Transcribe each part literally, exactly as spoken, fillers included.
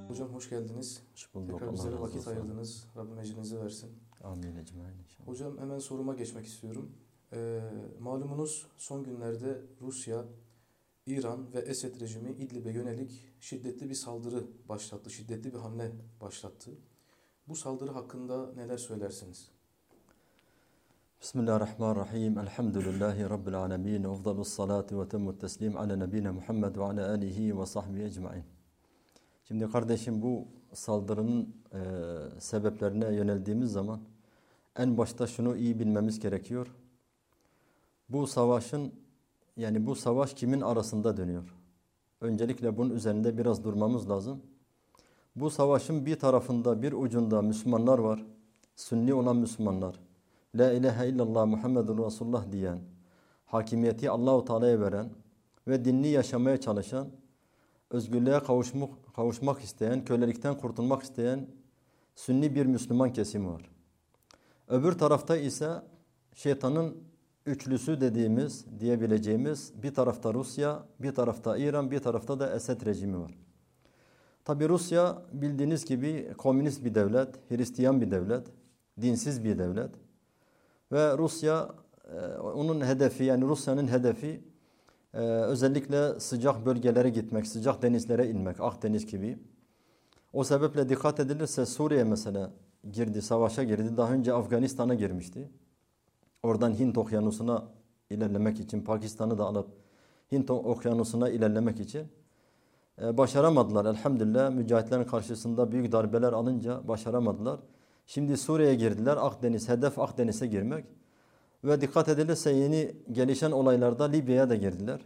Hocam hoş geldiniz. Hoş bulduk. Tekrar Allah bizlere razı vakit olsun. ayırdınız. Rabbim ecrinizi versin. Amin ecmaîn inşallah. Hocam hemen soruma geçmek istiyorum. Ee, malumunuz son günlerde Rusya, İran ve Esed rejimi İdlib'e yönelik şiddetli bir saldırı başlattı. Şiddetli bir hamle başlattı. Bu saldırı hakkında neler söylersiniz? Bismillahirrahmanirrahim. Elhamdülillahi Rabbil alemin. Efdalus salatu ve temmut teslim ala nebine Muhammed ve ala alihi ve sahbihi ecmaîn. Şimdi kardeşim, bu saldırının e, sebeplerine yöneldiğimiz zaman en başta şunu iyi bilmemiz gerekiyor. Bu savaşın yani bu savaş kimin arasında dönüyor? Öncelikle bunun üzerinde biraz durmamız lazım. Bu savaşın bir tarafında, bir ucunda Müslümanlar var. Sünni olan Müslümanlar. La ilahe illallah Muhammedun Resulullah diyen, hakimiyeti Allahu Teala'ya veren ve dinini yaşamaya çalışan, özgürlüğe kavuşmak, kavuşmak isteyen, kölelikten kurtulmak isteyen Sünni bir Müslüman kesimi var. Öbür tarafta ise şeytanın üçlüsü dediğimiz, diyebileceğimiz bir tarafta Rusya, bir tarafta İran, bir tarafta da Esed rejimi var. Tabi Rusya bildiğiniz gibi komünist bir devlet, Hristiyan bir devlet, dinsiz bir devlet. Ve Rusya, onun hedefi yani Rusya'nın hedefi özellikle sıcak bölgelere gitmek, sıcak denizlere inmek, Akdeniz gibi. O sebeple dikkat edilirse Suriye mesela girdi, savaşa girdi. Daha önce Afganistan'a girmişti. Oradan Hint Okyanusu'na ilerlemek için, Pakistan'ı da alıp Hint Okyanusu'na ilerlemek için başaramadılar. Elhamdülillah mücahitlerin karşısında büyük darbeler alınca başaramadılar. Şimdi Suriye'ye girdiler. Akdeniz, hedef Akdeniz'e girmek. Ve dikkat edilirse yeni gelişen olaylarda Libya'ya da girdiler.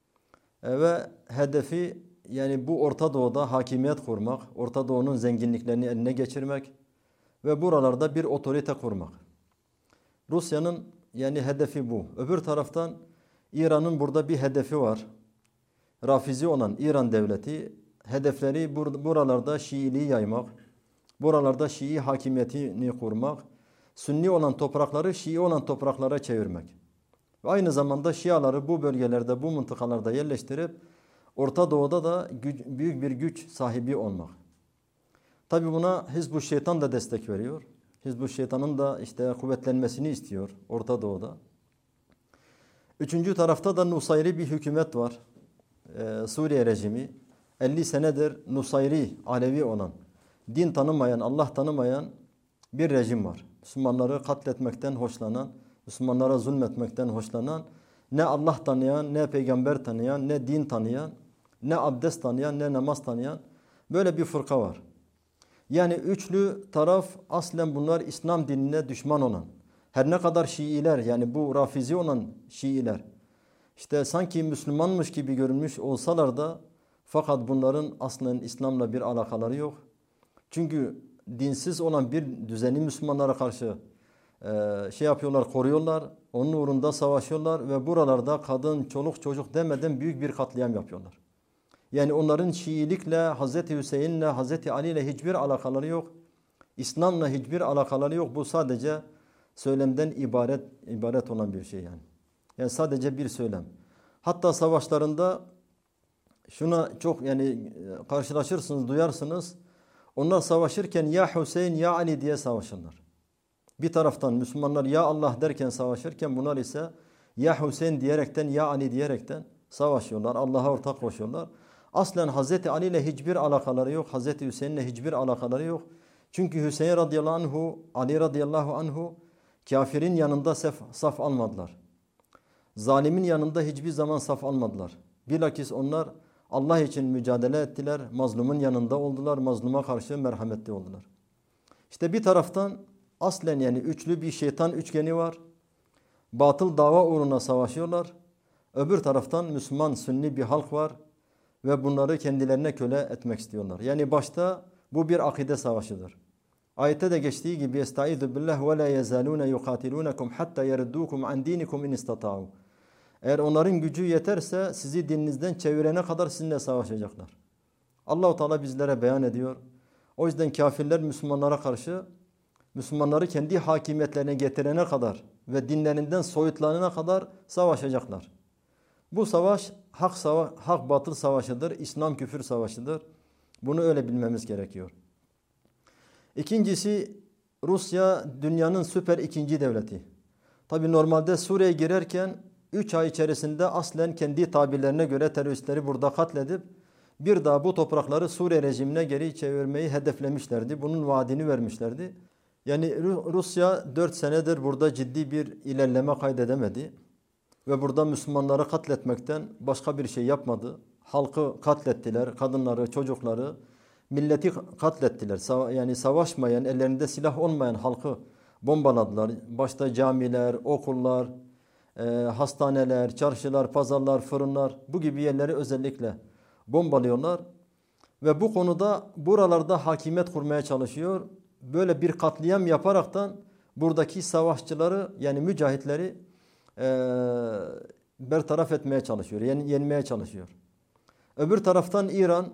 E, ve hedefi yani bu Orta Doğu'da hakimiyet kurmak, Orta Doğu'nun zenginliklerini eline geçirmek ve buralarda bir otorite kurmak. Rusya'nın yani hedefi bu. Öbür taraftan İran'ın burada bir hedefi var. Rafizi olan İran devleti hedefleri buralarda Şiiliği yaymak, buralarda Şii hakimiyetini kurmak, Sünni olan toprakları Şii olan topraklara çevirmek. Ve aynı zamanda Şiaları bu bölgelerde, bu mıntıkalarda yerleştirip Orta Doğu'da da güç, büyük bir güç sahibi olmak. Tabi buna Hizb-ı Şeytan da destek veriyor. Hizb-ı Şeytan'ın da işte kuvvetlenmesini istiyor Orta Doğu'da. Üçüncü tarafta da Nusayri bir hükümet var. Ee, Suriye rejimi. elli senedir Nusayri, Alevi olan, din tanımayan, Allah tanımayan bir rejim var. Müslümanları katletmekten hoşlanan, Müslümanlara zulmetmekten hoşlanan, ne Allah tanıyan, ne peygamber tanıyan, ne din tanıyan, ne abdest tanıyan, ne namaz tanıyan böyle bir fırka var. Yani üçlü taraf aslen bunlar İslam dinine düşman olan. Her ne kadar Şiiler yani bu Rafizi olan Şiiler işte sanki Müslümanmış gibi görünmüş olsalar da fakat bunların aslen İslam'la bir alakaları yok. Çünkü dinsiz olan bir düzeni Müslümanlara karşı e, şey yapıyorlar, koruyorlar. Onun uğrunda savaşıyorlar ve buralarda kadın, çoluk, çocuk demeden büyük bir katliam yapıyorlar. Yani onların Şiilikle, Hazreti Hüseyin'le, Hazreti Ali'yle hiçbir alakaları yok. İslam'la hiçbir alakaları yok. Bu sadece söylemden ibaret ibaret olan bir şey yani. Yani sadece bir söylem. Hatta savaşlarında şuna çok yani karşılaşırsınız, duyarsınız. Onlar savaşırken ya Hüseyin ya Ali diye savaşırlar. Bir taraftan Müslümanlar ya Allah derken savaşırken bunlar ise ya Hüseyin diyerekten ya Ali diyerekten savaşıyorlar. Allah'a ortak koşuyorlar. Aslen Hazreti Ali ile hiçbir alakaları yok. Hazreti Hüseyin ile hiçbir alakaları yok. Çünkü Hüseyin radıyallahu anhu, Ali radıyallahu anhu kafirin yanında saf, saf almadılar. Zalimin yanında hiçbir zaman saf almadılar. Bilakis onlar Allah için mücadele ettiler. Mazlumun yanında oldular. Mazluma karşı merhametli oldular. İşte bir taraftan aslen yani üçlü bir şeytan üçgeni var. Batıl dava uğruna savaşıyorlar. Öbür taraftan Müslüman Sünni bir halk var. Ve bunları kendilerine köle etmek istiyorlar. Yani başta bu bir akide savaşıdır. Ayette de geçtiği gibi Estaizu billah ve la yezaluna yuqatilunakum hatta yeruddukum an dinikum in istata'u. Eğer onların gücü yeterse sizi dininizden çevirene kadar sizinle savaşacaklar. Allah-u Teala bizlere beyan ediyor. O yüzden kafirler Müslümanlara karşı Müslümanları kendi hakimiyetlerine getirene kadar ve dinlerinden soyutlanana kadar savaşacaklar. Bu savaş hak, sava hak batıl savaşıdır, İslam küfür savaşıdır. Bunu öyle bilmemiz gerekiyor. İkincisi, Rusya dünyanın süper ikinci devleti. Tabi normalde Suriye'ye girerken üç ay içerisinde aslen kendi tabirlerine göre teröristleri burada katledip bir daha bu toprakları Suriye rejimine geri çevirmeyi hedeflemişlerdi. Bunun vaadini vermişlerdi. Yani Rusya dört senedir burada ciddi bir ilerleme kaydedemedi. Ve burada Müslümanları katletmekten başka bir şey yapmadı. Halkı katlettiler, kadınları, çocukları, milleti katlettiler. Yani savaşmayan, ellerinde silah olmayan halkı bombaladılar. Başta camiler, okullar, e, hastaneler, çarşılar, pazarlar, fırınlar, bu gibi yerleri özellikle bombalıyorlar. Ve bu konuda buralarda hakimiyet kurmaya çalışıyor. Böyle bir katliam yaparaktan buradaki savaşçıları, yani mücahitleri e, bertaraf etmeye çalışıyor, yen, yenmeye çalışıyor. Öbür taraftan İran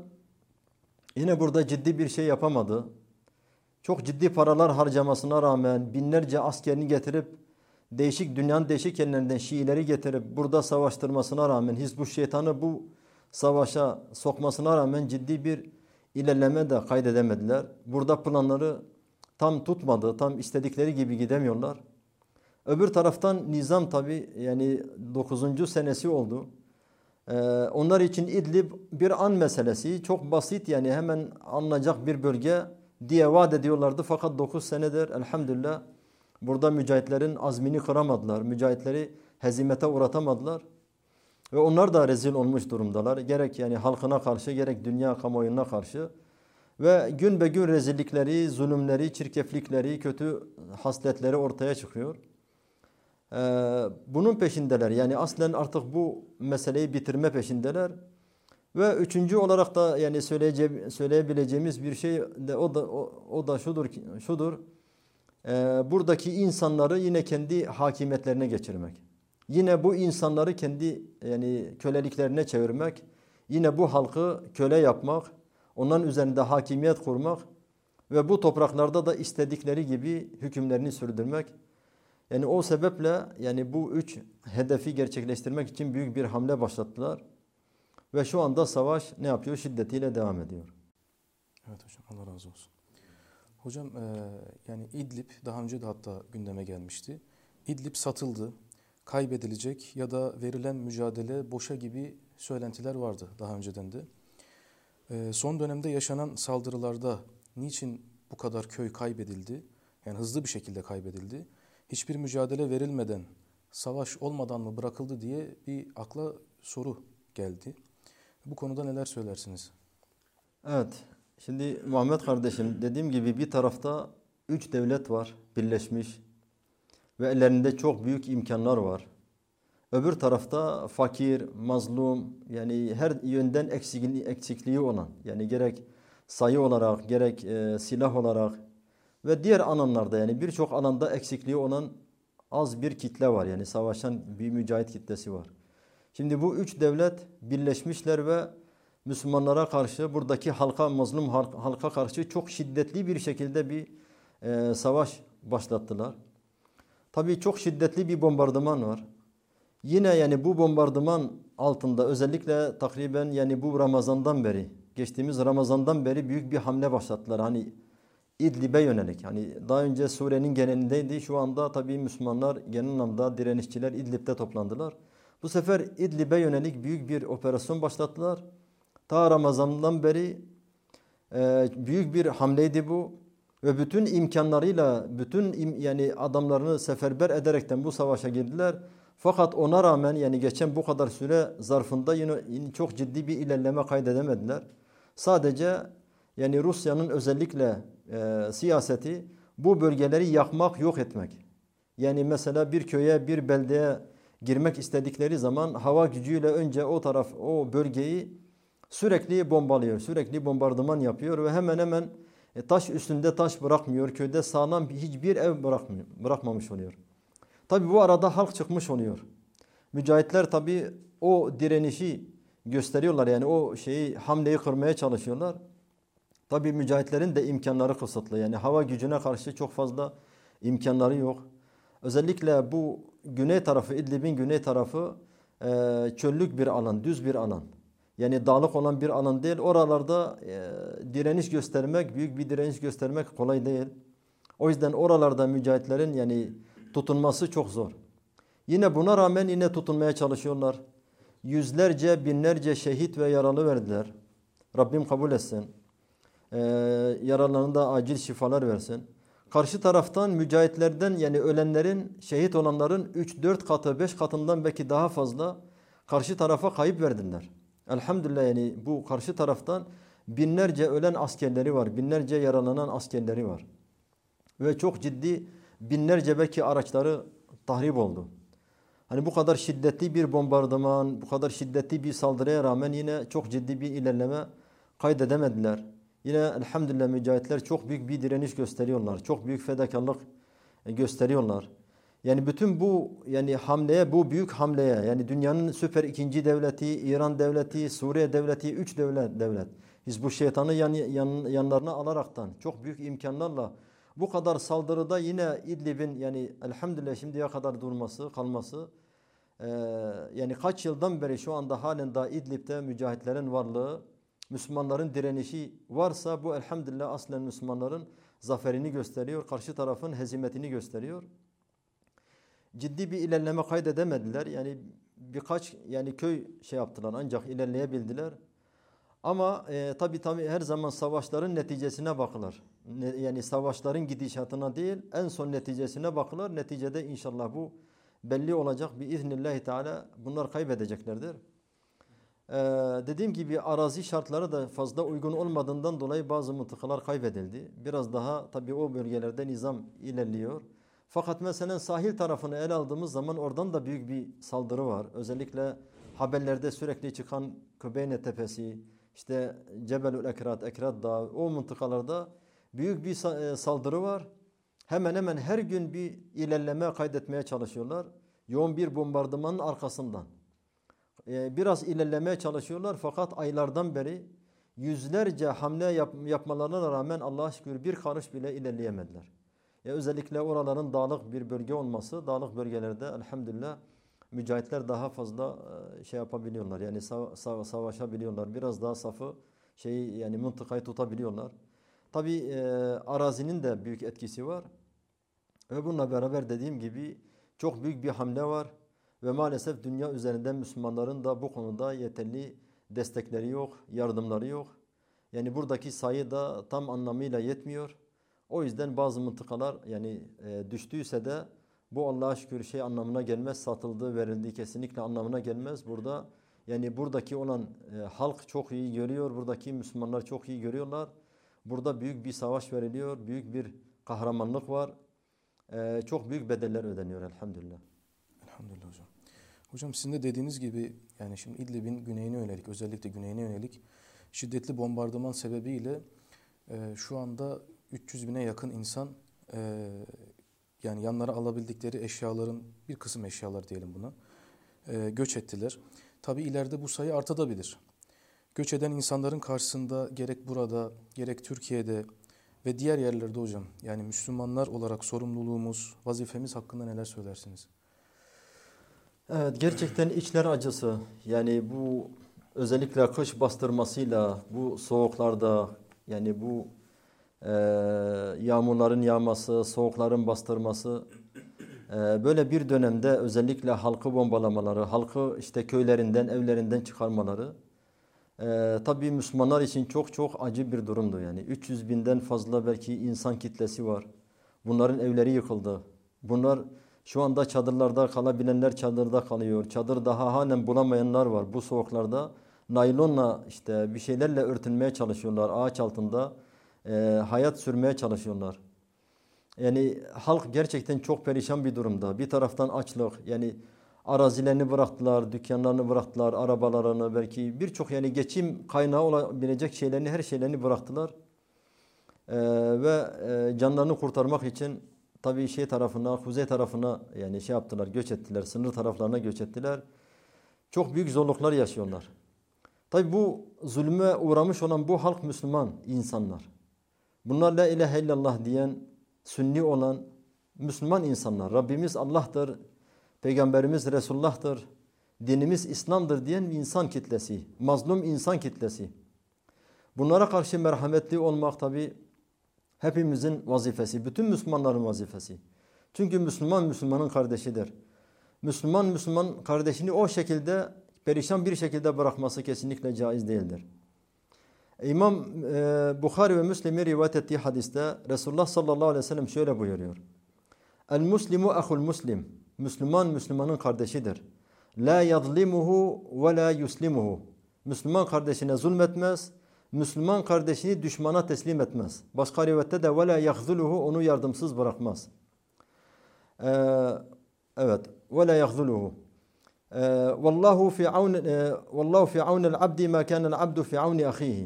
yine burada ciddi bir şey yapamadı. Çok ciddi paralar harcamasına rağmen binlerce askerini getirip değişik dünyanın değişik yerlerinden Şiileri getirip burada savaştırmasına rağmen, Hizbuş Şeytan'ı bu savaşa sokmasına rağmen ciddi bir ilerleme de kaydedemediler. Burada planları tam tutmadı, tam istedikleri gibi gidemiyorlar. Öbür taraftan nizam tabi, yani dokuzuncu senesi oldu. Ee, onlar için İdlib bir an meselesi, çok basit, yani hemen alınacak bir bölge diye vaat ediyorlardı. Fakat dokuz senedir elhamdülillah burada mücahitlerin azmini kıramadılar. Mücahitleri hezimete uğratamadılar. Ve onlar da rezil olmuş durumdalar. Gerek yani halkına karşı, gerek dünya kamuoyuna karşı. Ve gün be gün rezillikleri, zulümleri, çirkeflikleri, kötü hasletleri ortaya çıkıyor. Ee, bunun peşindeler. Yani aslen artık bu meseleyi bitirme peşindeler. Ve üçüncü olarak da yani söyleyebileceğimiz bir şey de o da o, o da şudur şudur. Ee, buradaki insanları yine kendi hakimiyetlerine geçirmek. Yine bu insanları kendi yani köleliklerine çevirmek. Yine bu halkı köle yapmak, onların üzerinde hakimiyet kurmak ve bu topraklarda da istedikleri gibi hükümlerini sürdürmek. Yani o sebeple yani bu üç hedefi gerçekleştirmek için büyük bir hamle başlattılar. Ve şu anda savaş ne yapıyor? Şiddetiyle devam ediyor. Evet hocam, Allah razı olsun. Hocam e, yani İdlib daha önce de hatta gündeme gelmişti. İdlib satıldı, kaybedilecek ya da verilen mücadele boşa gibi söylentiler vardı daha önceden de. E, son dönemde yaşanan saldırılarda niçin bu kadar köy kaybedildi? Yani hızlı bir şekilde kaybedildi. Hiçbir mücadele verilmeden, savaş olmadan mı bırakıldı diye bir akla soru geldi. Bu konuda neler söylersiniz? Evet, şimdi Muhammed kardeşim, dediğim gibi bir tarafta üç devlet var birleşmiş ve ellerinde çok büyük imkanlar var. Öbür tarafta fakir, mazlum, yani her yönden eksikliği, eksikliği olan, yani gerek sayı olarak, gerek e, silah olarak ve diğer alanlarda, yani birçok alanda eksikliği olan az bir kitle var. Yani savaşan bir mücahit kitlesi var. Şimdi bu üç devlet birleşmişler ve Müslümanlara karşı, buradaki halka, mazlum halka karşı çok şiddetli bir şekilde bir e, savaş başlattılar. Tabii çok şiddetli bir bombardıman var. Yine yani bu bombardıman altında özellikle takriben yani bu Ramazan'dan beri, geçtiğimiz Ramazan'dan beri büyük bir hamle başlattılar. Hani İdlib'e yönelik. Hani daha önce Suriye'nin genelindeydi. Şu anda tabii Müslümanlar genel anlamda direnişçiler İdlib'de toplandılar. Bu sefer İdlib'e yönelik büyük bir operasyon başlattılar. Ta Ramazan'dan beri e, büyük bir hamleydi bu. Ve bütün imkanlarıyla, bütün im, yani adamlarını seferber ederekten bu savaşa girdiler. Fakat ona rağmen yani geçen bu kadar süre zarfında yine, yine çok ciddi bir ilerleme kaydedemediler. Sadece yani Rusya'nın özellikle e, siyaseti bu bölgeleri yakmak, yok etmek. Yani mesela bir köye, bir beldeye girmek istedikleri zaman hava gücüyle önce o taraf, o bölgeyi sürekli bombalıyor, sürekli bombardıman yapıyor ve hemen hemen e, taş üstünde taş bırakmıyor. Köyde sağlam hiçbir ev bırakmıyor, bırakmamış oluyor. Tabi bu arada halk çıkmış oluyor. Mücahitler tabi o direnişi gösteriyorlar, yani o şeyi, hamleyi kırmaya çalışıyorlar. Tabi mücahitlerin de imkanları kısıtlı, yani hava gücüne karşı çok fazla imkanları yok. Özellikle bu güney tarafı, İdlib'in güney tarafı e, çöllük bir alan, düz bir alan. yani dağlık olan bir alan değil. Oralarda e, direniş göstermek, büyük bir direniş göstermek kolay değil. O yüzden oralarda mücahitlerin yani tutunması çok zor. Yine buna rağmen yine tutunmaya çalışıyorlar. Yüzlerce, binlerce şehit ve yaralı verdiler. Rabbim kabul etsin. Ee, yaralarına da acil şifalar versin. Karşı taraftan mücahitlerden yani ölenlerin, şehit olanların üç dört katı, beş katından belki daha fazla karşı tarafa kayıp verdiler. Elhamdülillah yani bu karşı taraftan binlerce ölen askerleri var. Binlerce yaralanan askerleri var. Ve çok ciddi binlerce belki araçları tahrip oldu. Hani bu kadar şiddetli bir bombardıman, bu kadar şiddetli bir saldırıya rağmen yine çok ciddi bir ilerleme kaydedemediler. Yine elhamdülillah mücahitler çok büyük bir direniş gösteriyorlar. Çok büyük fedakarlık gösteriyorlar. Yani bütün bu yani hamleye, bu büyük hamleye yani dünyanın süper ikinci devleti, İran devleti, Suriye devleti, üç devlet devlet. Biz bu şeytanı yan, yan, yanlarına alaraktan çok büyük imkanlarla bu kadar saldırıda yine İdlib'in yani elhamdülillah şimdiye kadar durması, kalması e, yani kaç yıldan beri şu anda halen daha İdlib'de mücahitlerin varlığı, Müslümanların direnişi varsa bu elhamdülillah aslen Müslümanların zaferini gösteriyor, karşı tarafın hezimetini gösteriyor. Ciddi bir ilerleme kaydedemediler. Yani birkaç yani köy şey yaptılar ancak ilerleyebildiler. Ama e, tabii tabii her zaman savaşların neticesine bakılır. Ne, yani savaşların gidişatına değil en son neticesine bakılır. Neticede inşallah bu belli olacak. Biiznillahü teala bunlar kaybedeceklerdir. Ee, dediğim gibi arazi şartları da fazla uygun olmadığından dolayı bazı mıntıkalar kaybedildi. Biraz daha tabii o bölgelerde nizam ilerliyor. Fakat mesela sahil tarafını ele aldığımız zaman oradan da büyük bir saldırı var. Özellikle haberlerde sürekli çıkan Kübeyne Tepesi, işte Cebelül Ekrat, Ekrat Dağı o mıntıkalarda büyük bir saldırı var. Hemen hemen her gün bir ilerleme kaydetmeye çalışıyorlar. Yoğun bir bombardımanın arkasından. Biraz ilerlemeye çalışıyorlar fakat aylardan beri yüzlerce hamle yap, yapmalarına rağmen Allah'a şükür bir karış bile ilerleyemediler. Ya özellikle oraların dağlık bir bölge olması, dağlık bölgelerde elhamdülillah mücahitler daha fazla şey yapabiliyorlar. Yani sava, sava, savaşabiliyorlar. Biraz daha safı şey yani mıntıkayı tutabiliyorlar. Tabii e, arazinin de büyük etkisi var. Ve bununla beraber dediğim gibi çok büyük bir hamle var. Ve maalesef dünya üzerinden Müslümanların da bu konuda yeterli destekleri yok, yardımları yok. Yani buradaki sayı da tam anlamıyla yetmiyor. O yüzden bazı mıntıkalar yani e, düştüyse de bu Allah'a şükür şey anlamına gelmez. Satıldığı, verildiği kesinlikle anlamına gelmez. Burada yani buradaki olan e, halk çok iyi görüyor. Buradaki Müslümanlar çok iyi görüyorlar. Burada büyük bir savaş veriliyor. Büyük bir kahramanlık var. E, çok büyük bedeller ödeniyor elhamdülillah. Elhamdülillah hocam. Hocam sizin de dediğiniz gibi yani şimdi İdlib'in güneyine yönelik özellikle güneyine yönelik şiddetli bombardıman sebebiyle e, şu anda üç yüz bine yakın insan e, yani yanlara alabildikleri eşyaların bir kısım eşyalar diyelim buna e, göç ettiler. Tabi ileride bu sayı artabilir. Göç eden insanların karşısında gerek burada gerek Türkiye'de ve diğer yerlerde hocam yani Müslümanlar olarak sorumluluğumuz, vazifemiz hakkında neler söylersiniz? Evet gerçekten içler acısı. Yani bu özellikle kış bastırmasıyla bu soğuklarda yani bu e, yağmurların yağması, soğukların bastırması e, böyle bir dönemde özellikle halkı bombalamaları, halkı işte köylerinden, evlerinden çıkarmaları e, tabii Müslümanlar için çok çok acı bir durumdu. Yani üç yüz binden fazla belki insan kitlesi var. Bunların evleri yıkıldı. Bunlar şu anda çadırlarda kalabilenler çadırda kalıyor. Çadır daha halen bulamayanlar var. Bu soğuklarda naylonla işte bir şeylerle örtünmeye çalışıyorlar. Ağaç altında e, hayat sürmeye çalışıyorlar. Yani halk gerçekten çok perişan bir durumda. Bir taraftan açlık yani arazilerini bıraktılar, dükkanlarını bıraktılar, arabalarını belki birçok yani geçim kaynağı olabilecek şeylerini her şeylerini bıraktılar. E, ve e, canlarını kurtarmak için tabii şey tarafına, kuzey tarafına yani şey yaptılar, göç ettiler, sınır taraflarına göç ettiler. Çok büyük zorluklar yaşıyorlar. Tabii bu zulme uğramış olan bu halk Müslüman insanlar. Bunlar la ilahe illallah diyen, sünni olan Müslüman insanlar. Rabbimiz Allah'tır, Peygamberimiz Resulullah'tır. dinimiz İslam'dır diyen bir insan kitlesi, mazlum insan kitlesi. Bunlara karşı merhametli olmak tabi hepimizin vazifesi, bütün Müslümanların vazifesi. Çünkü Müslüman Müslümanın kardeşidir. Müslüman Müslüman kardeşini o şekilde perişan bir şekilde bırakması kesinlikle caiz değildir. İmam e, Bukhari ve Müslim'in rivayet ettiği hadiste Resulullah sallallahu aleyhi ve sellem şöyle buyuruyor. El muslimu ahul muslim. Müslüman Müslümanın kardeşidir. La yazlimuhu ve la yuslimuhu. Müslüman kardeşine zulmetmez. Müslüman kardeşini düşmana teslim etmez. Başka rivayette de ve la yahzuluhu, onu yardımsız bırakmaz. Ee, evet. Ve la yahzuluhu. Vallahu fi aun vallahu fi aunil abdi ma kana'l abdu fi auni ahihi.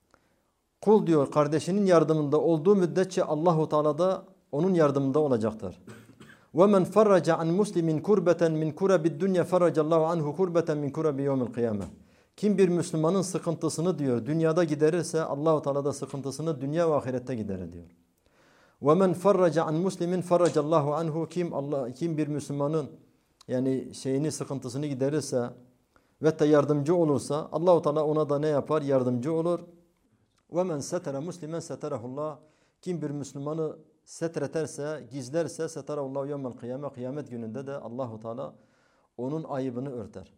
Kul diyor kardeşinin yardımında olduğu müddetçe Allahu Teala da onun yardımında olacaktır. Ve men farraca an muslimin kurbeten min kurabid dunya farracallahu anhu kurbeten min kurabi yevmil kıyame. Kim bir Müslümanın sıkıntısını diyor dünyada giderirse Allahu Teala da sıkıntısını dünya ve ahirette giderir diyor. Ve men farraca an muslimin farracallahu anhu, kim Allah kim bir Müslümanın yani şeyini sıkıntısını giderirse ve de yardımcı olursa Allahu Teala ona da ne yapar? Yardımcı olur. Ve men setere muslimen seterehullah. Kim bir Müslümanı setreterse, gizlerse seterehullah yevmel kıyame. Kıyamet gününde de Allahu Teala onun ayıbını örter.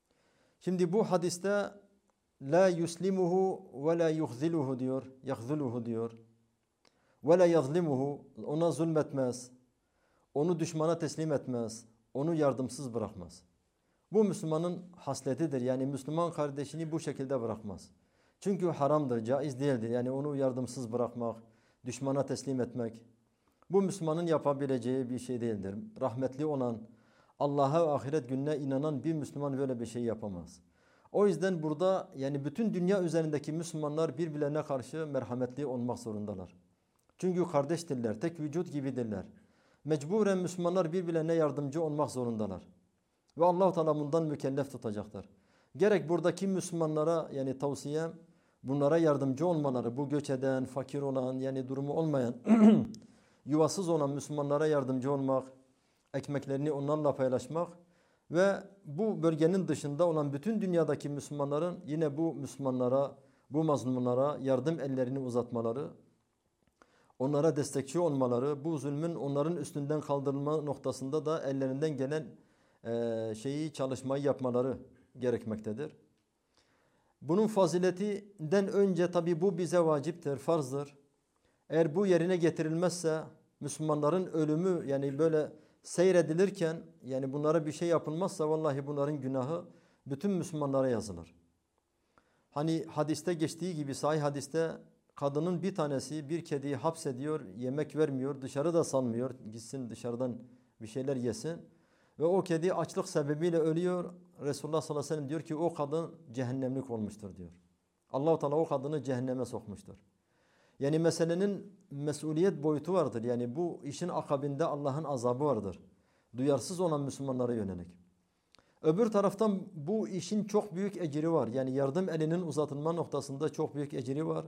Şimdi bu hadiste la yuslimuhu ve la yuhziluhu diyor. Yahzuluhu diyor. Ve la yazlimuhu, ona zulmetmez. Onu düşmana teslim etmez. Onu yardımsız bırakmaz. Bu Müslümanın hasletidir. Yani Müslüman kardeşini bu şekilde bırakmaz. Çünkü haramdır, caiz değildir. Yani onu yardımsız bırakmak, düşmana teslim etmek. Bu Müslümanın yapabileceği bir şey değildir. Rahmetli olan, Allah'a ve ahiret gününe inanan bir Müslüman böyle bir şey yapamaz. O yüzden burada yani bütün dünya üzerindeki Müslümanlar birbirlerine karşı merhametli olmak zorundalar. Çünkü kardeştirler, tek vücut gibidirler. Mecburen Müslümanlar birbirlerine yardımcı olmak zorundalar. Ve Allah-u Teala bundan mükellef tutacaktır. Gerek buradaki Müslümanlara yani tavsiyem bunlara yardımcı olmaları, bu göç eden, fakir olan yani durumu olmayan, yuvasız olan Müslümanlara yardımcı olmak, ekmeklerini onlarla paylaşmak ve bu bölgenin dışında olan bütün dünyadaki Müslümanların yine bu Müslümanlara, bu mazlumlara yardım ellerini uzatmaları, onlara destekçi olmaları, bu zulmün onların üstünden kaldırılma noktasında da ellerinden gelen e, şeyi, çalışmayı yapmaları gerekmektedir. Bunun faziletinden önce tabi bu bize vaciptir, farzdır. Eğer bu yerine getirilmezse Müslümanların ölümü yani böyle seyredilirken yani bunlara bir şey yapılmazsa vallahi bunların günahı bütün Müslümanlara yazılır. Hani hadiste geçtiği gibi sahih hadiste kadının bir tanesi bir kediyi hapsediyor, yemek vermiyor, dışarı da salmıyor, gitsin dışarıdan bir şeyler yesin. Ve o kedi açlık sebebiyle ölüyor. Resulullah sallallahu aleyhi ve sellem diyor ki o kadın cehennemlik olmuştur diyor. Allah-u Teala o kadını cehenneme sokmuştur. Yani meselenin mesuliyet boyutu vardır. Yani bu işin akabinde Allah'ın azabı vardır. Duyarsız olan Müslümanlara yönelik. Öbür taraftan bu işin çok büyük ecri var. Yani yardım elinin uzatılma noktasında çok büyük ecri var.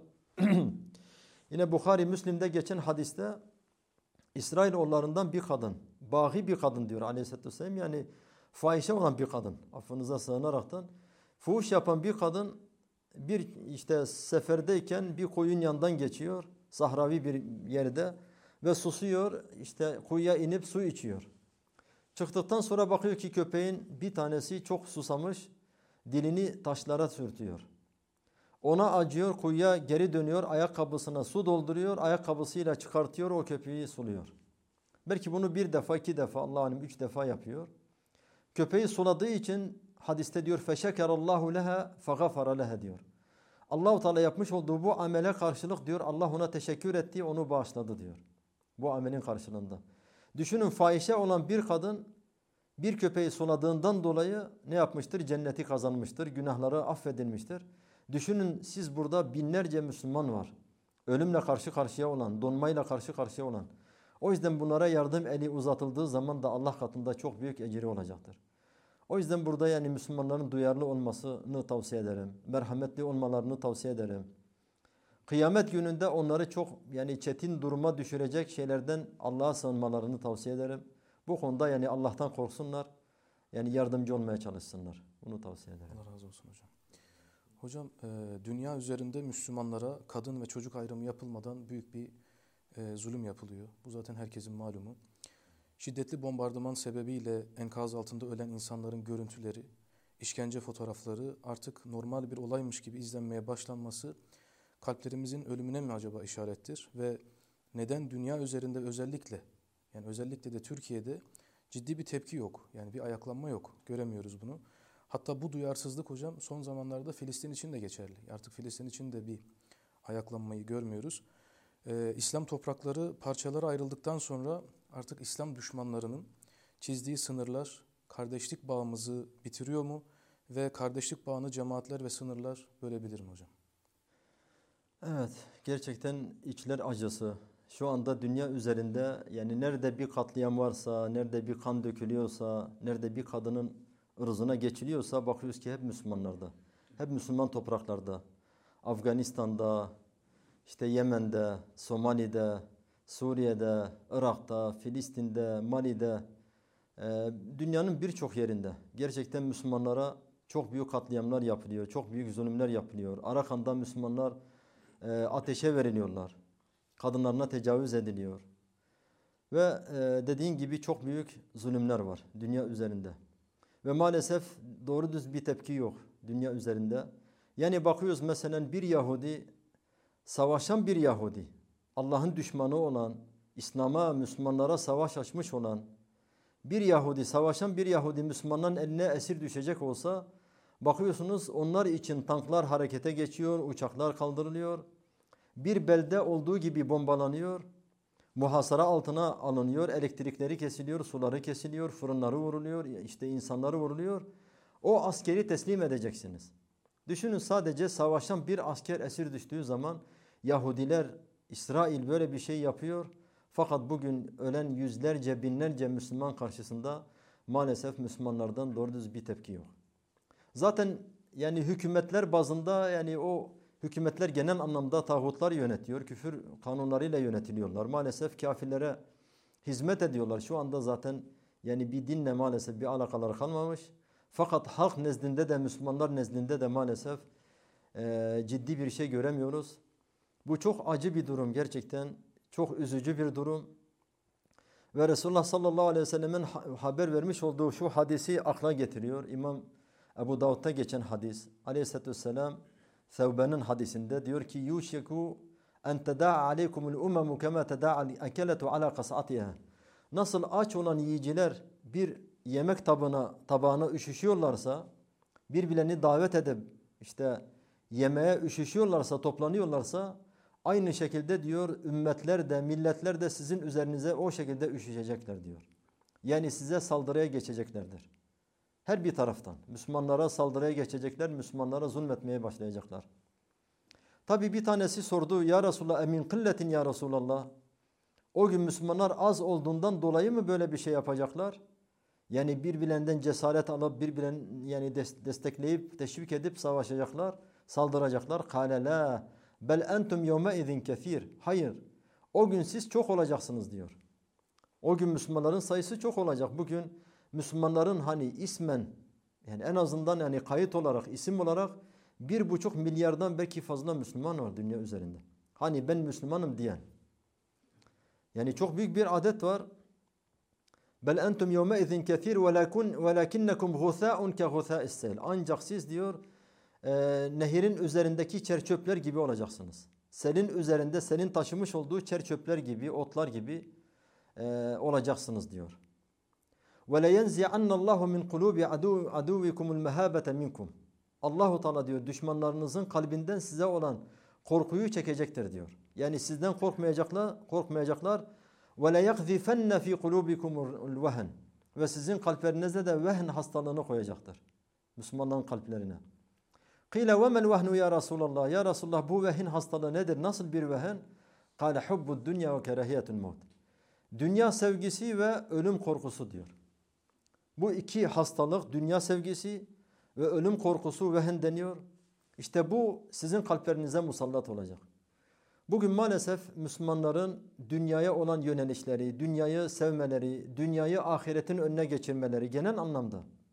Yine Bukhari Müslim'de geçen hadiste İsrailoğullarından bir kadın, bağı bir kadın diyor aleyhisselatü vesselam, yani fahişe olan bir kadın, affınıza sığınaraktan fuhuş yapan bir kadın bir işte seferdeyken bir koyun yanından geçiyor, sahravi bir yerde ve susuyor, işte kuyuya inip su içiyor. Çıktıktan sonra bakıyor ki köpeğin bir tanesi çok susamış, dilini taşlara sürtüyor. Ona acıyor, kuyuya geri dönüyor, ayakkabısına su dolduruyor, ayakkabısıyla çıkartıyor, o köpeği suluyor. Belki bunu bir defa, iki defa, Allah'ın alim üç defa yapıyor. Köpeği suladığı için hadiste diyor feşekerallahu leha fagafara leha diyor. Allah-u Teala yapmış olduğu bu amele karşılık diyor Allah ona teşekkür etti, onu bağışladı diyor. Bu amelin karşılığında. Düşünün, fahişe olan bir kadın bir köpeği suladığından dolayı ne yapmıştır? Cenneti kazanmıştır, günahları affedilmiştir. Düşünün, siz burada binlerce Müslüman var. Ölümle karşı karşıya olan, donmayla karşı karşıya olan. O yüzden bunlara yardım eli uzatıldığı zaman da Allah katında çok büyük ecri olacaktır. O yüzden burada yani Müslümanların duyarlı olmasını tavsiye ederim. Merhametli olmalarını tavsiye ederim. Kıyamet gününde onları çok yani çetin duruma düşürecek şeylerden Allah'a sığınmalarını tavsiye ederim. Bu konuda yani Allah'tan korksunlar. yani yardımcı olmaya çalışsınlar. Bunu tavsiye ederim. Allah razı olsun hocam. Hocam e, dünya üzerinde Müslümanlara kadın ve çocuk ayrımı yapılmadan büyük bir e, zulüm yapılıyor. Bu zaten herkesin malumu. Şiddetli bombardıman sebebiyle enkaz altında ölen insanların görüntüleri, işkence fotoğrafları artık normal bir olaymış gibi izlenmeye başlanması kalplerimizin ölümüne mi acaba işarettir? Ve neden dünya üzerinde özellikle, yani özellikle de Türkiye'de ciddi bir tepki yok. Yani bir ayaklanma yok. Göremiyoruz bunu. Hatta bu duyarsızlık hocam son zamanlarda Filistin için de geçerli. Artık Filistin için de bir ayaklanmayı görmüyoruz. Ee, İslam toprakları parçalara ayrıldıktan sonra artık İslam düşmanlarının çizdiği sınırlar kardeşlik bağımızı bitiriyor mu? Ve kardeşlik bağını cemaatler ve sınırlar bölebilir mi hocam? Evet, gerçekten içler acısı. Şu anda dünya üzerinde yani nerede bir katliam varsa, nerede bir kan dökülüyorsa, nerede bir kadının ırzına geçiliyorsa bakıyoruz ki hep Müslümanlarda. Hep Müslüman topraklarda. Afganistan'da, işte Yemen'de, Somali'de, Suriye'de, Irak'ta, Filistin'de, Mali'de, e, dünyanın birçok yerinde gerçekten Müslümanlara çok büyük katliamlar yapılıyor, çok büyük zulümler yapılıyor. Arakan'da Müslümanlar e, ateşe veriliyorlar. Kadınlarına tecavüz ediliyor. Ve e, dediğin gibi çok büyük zulümler var dünya üzerinde. Ve maalesef doğru düz bir tepki yok dünya üzerinde. Yani bakıyoruz mesela bir Yahudi, savaşan bir Yahudi, Allah'ın düşmanı olan, İslam'a, Müslümanlara savaş açmış olan bir Yahudi, savaşan bir Yahudi Müslümanların eline esir düşecek olsa bakıyorsunuz onlar için tanklar harekete geçiyor, uçaklar kaldırılıyor. Bir belde olduğu gibi bombalanıyor, muhasara altına alınıyor, elektrikleri kesiliyor, suları kesiliyor, fırınları vuruluyor, işte insanları vuruluyor. O askeri teslim edeceksiniz. Düşünün sadece savaşan bir asker esir düştüğü zaman Yahudiler, İsrail böyle bir şey yapıyor. Fakat bugün ölen yüzlerce, binlerce Müslüman karşısında maalesef Müslümanlardan doğru düz bir tepki yok. Zaten yani hükümetler bazında yani o hükümetler genel anlamda tağutlar yönetiyor. Küfür kanunlarıyla yönetiliyorlar. Maalesef kafirlere hizmet ediyorlar. Şu anda zaten yani bir dinle maalesef bir alakaları kalmamış. Fakat halk nezdinde de Müslümanlar nezdinde de maalesef e, ciddi bir şey göremiyoruz. Bu çok acı bir durum gerçekten. Çok üzücü bir durum. Ve Resulullah sallallahu aleyhi ve sellemin haber vermiş olduğu şu hadisi akla getiriyor. İmam Ebu Davud'da geçen hadis. Aleyhisselatü vesselam Sevbe'nin hadisinde diyor ki yuşiku en teda'a aleykumul umemu kema teda'al ekeletu ala kas'atiha. Nasıl aç olan yiyiciler bir yemek tabına tabağına üşüşüyorlarsa, birbirlerini davet edip işte yemeğe üşüşüyorlarsa, toplanıyorlarsa aynı şekilde diyor ümmetler de milletler de sizin üzerinize o şekilde üşüşecekler diyor. Yani size saldırıya geçeceklerdir. Her bir taraftan Müslümanlara saldırıya geçecekler, Müslümanlara zulmetmeye başlayacaklar. Tabi bir tanesi sordu, ya Resulallah emin kılletin ya Resulallah. O gün Müslümanlar az olduğundan dolayı mı böyle bir şey yapacaklar? Yani birbirlerinden cesaret alıp birbirlerini yani destekleyip teşvik edip savaşacaklar, saldıracaklar. Kâle lâ bel entum yevme izin kethîr. Hayır. O gün siz çok olacaksınız diyor. O gün Müslümanların sayısı çok olacak. Bugün Müslümanların hani ismen yani en azından yani kayıt olarak isim olarak bir buçuk milyardan belki fazla Müslüman var dünya üzerinde. Hani ben Müslümanım diyen. Yani çok büyük bir adet var. Bel entum yevme izin kethîr velakinnekum gusâ'un ke gusâ'is seyl. Ancak siz diyor e, nehirin üzerindeki çerçöpler gibi olacaksınız. Selin üzerinde selin taşımış olduğu çerçöpler gibi, otlar gibi e, olacaksınız diyor. Ve le yenzi'annallahu min kulubi aduvikumul mehabete minkum. Allahu Teala diyor düşmanlarınızın kalbinden size olan korkuyu çekecektir diyor. Yani sizden korkmayacaklar, korkmayacaklar. Ve le yaqzifenne fi kulubikumul vehn. Ve sizin kalplerinize de vehn hastalığını koyacaktır. Müslümanların kalplerine. Kile ve mel vehnu ya Resulallah. Ya Resulullah bu vehn hastalığı nedir? Nasıl bir vehn? Kale hubbud dunya ve kerahiyetul maut. Dünya sevgisi ve ölüm korkusu diyor. Bu iki hastalık dünya sevgisi ve ölüm korkusu vehn deniyor. İşte bu sizin kalplerinize musallat olacak. Bugün maalesef Müslümanların dünyaya olan yönelişleri, dünyayı sevmeleri, dünyayı ahiretin önüne geçirmeleri genel anlamda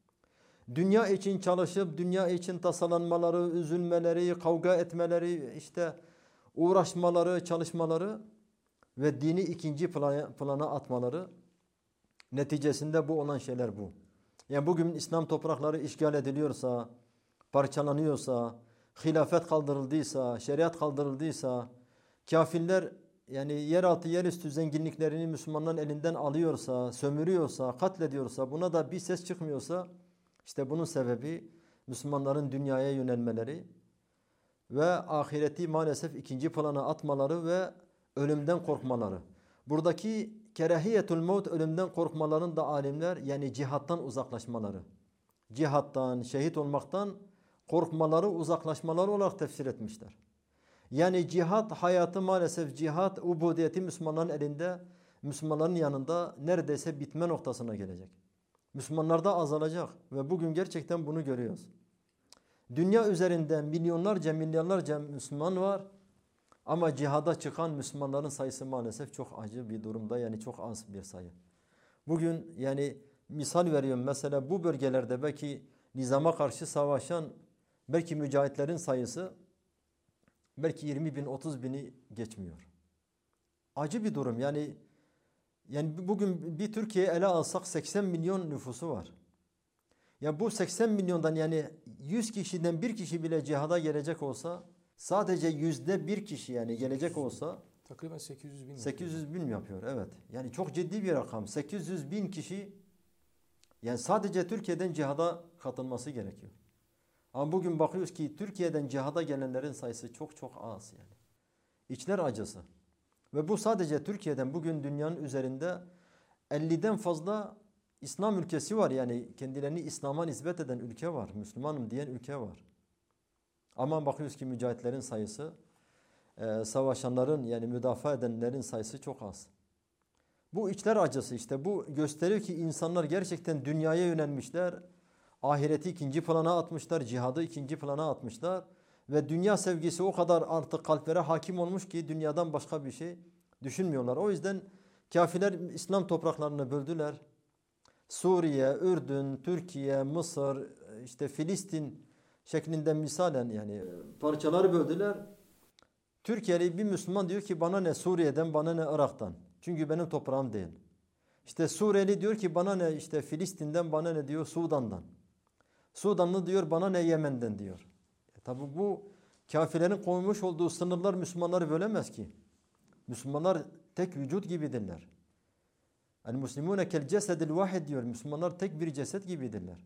Dünya için çalışıp dünya için tasalanmaları, üzülmeleri, kavga etmeleri, işte uğraşmaları, çalışmaları ve dini ikinci plana, plana atmaları, neticesinde bu olan şeyler bu. Yani bugün İslam toprakları işgal ediliyorsa, parçalanıyorsa, hilafet kaldırıldıysa, şeriat kaldırıldıysa, kafirler yani yeraltı yerüstü zenginliklerini Müslümanların elinden alıyorsa, sömürüyorsa, katlediyorsa, buna da bir ses çıkmıyorsa, işte bunun sebebi Müslümanların dünyaya yönelmeleri ve ahireti maalesef ikinci plana atmaları ve ölümden korkmaları. Buradaki kerahiyetul mevt, ölümden korkmaların da alimler yani cihattan uzaklaşmaları, cihattan, şehit olmaktan korkmaları, uzaklaşmaları olarak tefsir etmişler. Yani cihat hayatı maalesef cihat, ubudiyeti Müslümanların elinde, Müslümanların yanında neredeyse bitme noktasına gelecek. Müslümanlar da azalacak ve bugün gerçekten bunu görüyoruz. Dünya üzerinde milyonlarca milyarlarca Müslüman var ama cihada çıkan Müslümanların sayısı maalesef çok acı bir durumda, yani çok az bir sayı. Bugün yani misal veriyorum, mesela bu bölgelerde belki nizama karşı savaşan belki mücahitlerin sayısı belki yirmi bin otuz bini geçmiyor. Acı bir durum yani. Yani bugün bir Türkiye'yi ele alsak seksen milyon nüfusu var. Ya bu seksen milyondan yani yüz kişiden bir kişi bile cihada gelecek olsa, sadece yüzde bir kişi yani gelecek olsa takriben sekiz yüz bin. sekiz yüz bin yapıyor, evet. Yani çok ciddi bir rakam. sekiz yüz bin kişi yani sadece Türkiye'den cihada katılması gerekiyor. Ama bugün bakıyoruz ki Türkiye'den cihada gelenlerin sayısı çok çok az yani. İçler acısı. Ve bu sadece Türkiye'den, bugün dünyanın üzerinde elliden fazla İslam ülkesi var. Yani kendilerini İslam'a nispet eden ülke var. Müslümanım diyen ülke var. Ama bakıyoruz ki mücahitlerin sayısı, e, savaşanların yani müdafaa edenlerin sayısı çok az. Bu içler acısı işte. Bu gösteriyor ki insanlar gerçekten dünyaya yönelmişler. Ahireti ikinci plana atmışlar. Cihadı ikinci plana atmışlar. Ve dünya sevgisi o kadar artık kalplere hakim olmuş ki dünyadan başka bir şey düşünmüyorlar. O yüzden kafirler İslam topraklarını böldüler. Suriye, Ürdün, Türkiye, Mısır, işte Filistin şeklinde misalen yani parçaları böldüler. Türkiye'li bir Müslüman diyor ki bana ne Suriye'den, bana ne Irak'tan. Çünkü benim toprağım değil. İşte Suriyeli diyor ki bana ne işte Filistin'den, bana ne diyor Sudan'dan. Sudanlı diyor bana ne Yemen'den diyor. E tabi bu kafirlerin koymuş olduğu sınırlar Müslümanları bölemez ki. Müslümanlar tek vücut gibidirler. Yani Müslümune kel cesedil vahid diyor. Müslümanlar tek bir ceset gibidirler.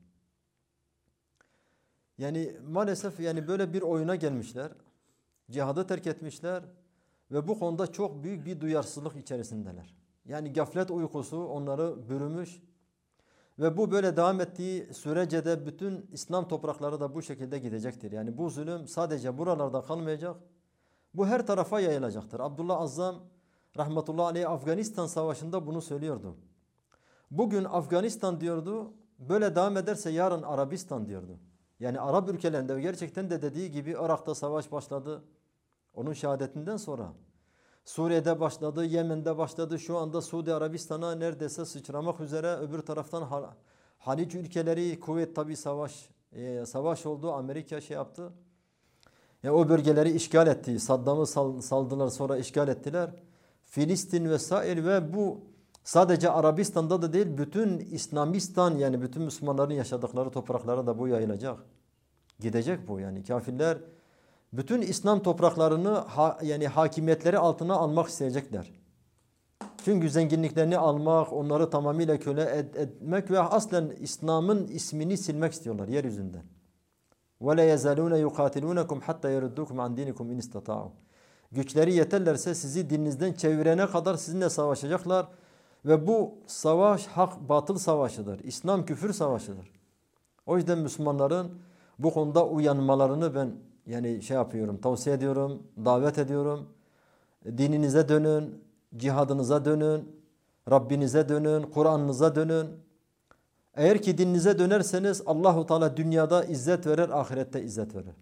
Yani maalesef yani böyle bir oyuna gelmişler. Cihadı terk etmişler ve bu konuda çok büyük bir duyarsızlık içerisindeler. Yani gaflet uykusu onları bürümüş ve bu böyle devam ettiği sürece de bütün İslam toprakları da bu şekilde gidecektir. Yani bu zulüm sadece buralarda kalmayacak. Bu her tarafa yayılacaktır. Abdullah Azzam rahmetullahi aleyh Afganistan Savaşı'nda bunu söylüyordu. Bugün Afganistan diyordu, böyle devam ederse yarın Arabistan diyordu. Yani Arap ülkelerinde gerçekten de dediği gibi Irak'ta savaş başladı. Onun şehadetinden sonra. Suriye'de başladı, Yemen'de başladı. Şu anda Suudi Arabistan'a neredeyse sıçramak üzere. Öbür taraftan Haliç ülkeleri, Kuveyt tabi savaş e, savaş oldu. Amerika şey yaptı. Yani o bölgeleri işgal etti. Saddam'ı saldılar, sonra işgal ettiler. Filistin vesaire ve bu sadece Arabistan'da da değil, bütün İslamistan yani bütün Müslümanların yaşadıkları topraklara da bu yayılacak. Gidecek bu yani. Kafirler bütün İslam topraklarını ha, yani hakimiyetleri altına almak isteyecekler. Çünkü zenginliklerini almak, onları tamamıyla köle et, etmek ve aslen İslam'ın ismini silmek istiyorlar yeryüzünden. وَلَا يَزَالُونَ يُقَاتِلُونَكُمْ حَتَّى يَرُدُّكُمْ عَنْ دِينِكُمْ اِنْ اسْتَطَاعُوا. Güçleri yeterlerse sizi dininizden çevirene kadar sizinle savaşacaklar. Ve bu savaş hak batıl savaşıdır. İslam küfür savaşıdır. O yüzden Müslümanların bu konuda uyanmalarını ben yani şey yapıyorum, tavsiye ediyorum, davet ediyorum. Dininize dönün, cihadınıza dönün, Rabbinize dönün, Kur'an'ınıza dönün. Eğer ki dininize dönerseniz Allahu Teala dünyada izzet verir, ahirette izzet verir.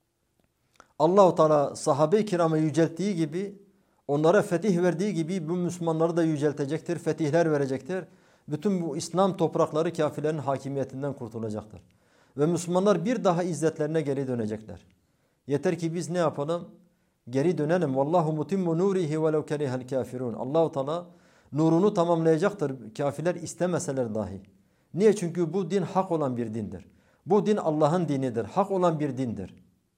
Allahu Teala sahabe-i kirama yücelttiği gibi, onlara fetih verdiği gibi bu Müslümanları da yüceltecektir, fetihler verecektir. Bütün bu İslam toprakları kafirlerin hakimiyetinden kurtulacaktır. Ve Müslümanlar bir daha izzetlerine geri dönecekler. Yeter ki biz ne yapalım? Geri dönelim. Vallahu mutimmu nurihi velev kerihel kafirun. Allahu Teala nurunu tamamlayacaktır kafirler istemeseler dahi. Niye? Çünkü bu din hak olan bir dindir. Bu din Allah'ın dinidir. Hak olan bir dindir.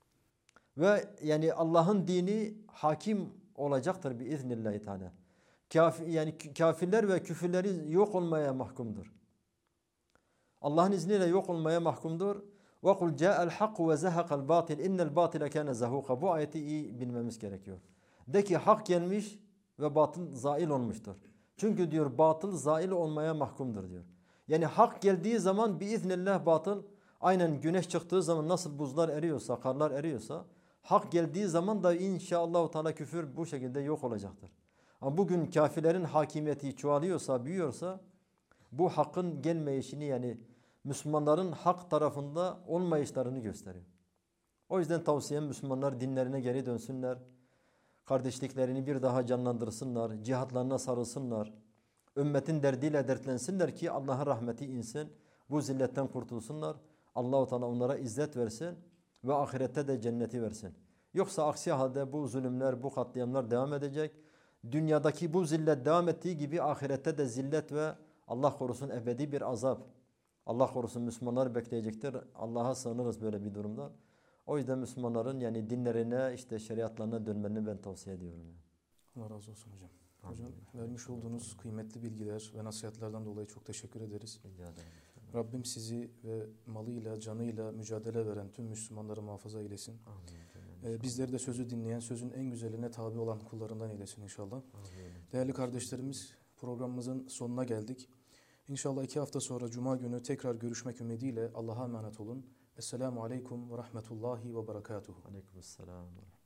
Ve yani Allah'ın dini hakim olacaktır biiznillahü teala. Kafir, yani kafirler ve küfürleri yok olmaya mahkumdur. Allah'ın izniyle yok olmaya mahkumdur. وَقُلْ جَاءَ الْحَقُّ وَزَهَقَ الْبَاطِلِ اِنَّ الْبَاطِلَ كَانَ زَهُوقًا. Bu ayeti iyi bilmemiz gerekiyor. De ki hak gelmiş ve batıl zail olmuştur. Çünkü diyor batıl zail olmaya mahkumdur diyor. Yani hak geldiği zaman biiznillah batıl aynen güneş çıktığı zaman nasıl buzlar eriyorsa, karlar eriyorsa hak geldiği zaman da inşallah Teala küfür bu şekilde yok olacaktır. Ama bugün kafirlerin hakimiyeti çoğalıyorsa, büyüyorsa bu hakkın gelmeyişini yani Müslümanların hak tarafında olmayışlarını gösteriyor. O yüzden tavsiyem Müslümanlar dinlerine geri dönsünler. Kardeşliklerini bir daha canlandırsınlar. Cihatlarına sarılsınlar. Ümmetin derdiyle dertlensinler ki Allah'ın rahmeti insin. Bu zilletten kurtulsunlar. Allah-u Teala onlara izzet versin ve ahirette de cenneti versin. Yoksa aksi halde bu zulümler, bu katliamlar devam edecek. Dünyadaki bu zillet devam ettiği gibi ahirette de zillet ve Allah korusun ebedi bir azap. Allah korusun Müslümanlar bekleyecektir. Allah'a sığınırız böyle bir durumda. O yüzden Müslümanların yani dinlerine işte şeriatlarına dönmelerini ben tavsiye ediyorum. Allah razı olsun hocam. Hocam vermiş olduğunuz kıymetli bilgiler ve nasihatlerden dolayı çok teşekkür ederiz. Rica ederim. Rabbim sizi ve malıyla, canıyla mücadele veren tüm Müslümanları muhafaza eylesin. Ee, bizleri de sözü dinleyen, sözün en güzeline tabi olan kullarından eylesin inşallah. Amin. Değerli kardeşlerimiz, programımızın sonuna geldik. İnşallah iki hafta sonra Cuma günü tekrar görüşmek ümidiyle Allah'a emanet olun. Esselamu Aleyküm ve Rahmetullahi ve Berekatuhu. Aleykümselam.